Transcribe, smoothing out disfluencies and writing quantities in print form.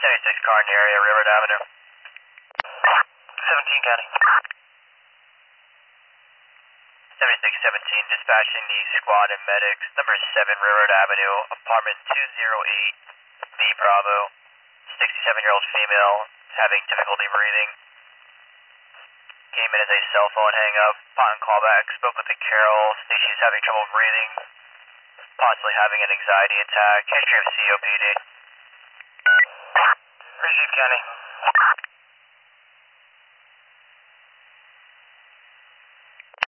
76 car in the area, Railroad Avenue. 17 County. 7617, dispatching the squad and medics, number 7 Railroad Avenue, apartment 208, B Bravo. 67-year-old female, having difficulty breathing. Came in as a cell phone hang-up, upon callback, spoke with the Carol, states she's having trouble breathing, possibly having an anxiety attack, history of COPD. Receive County.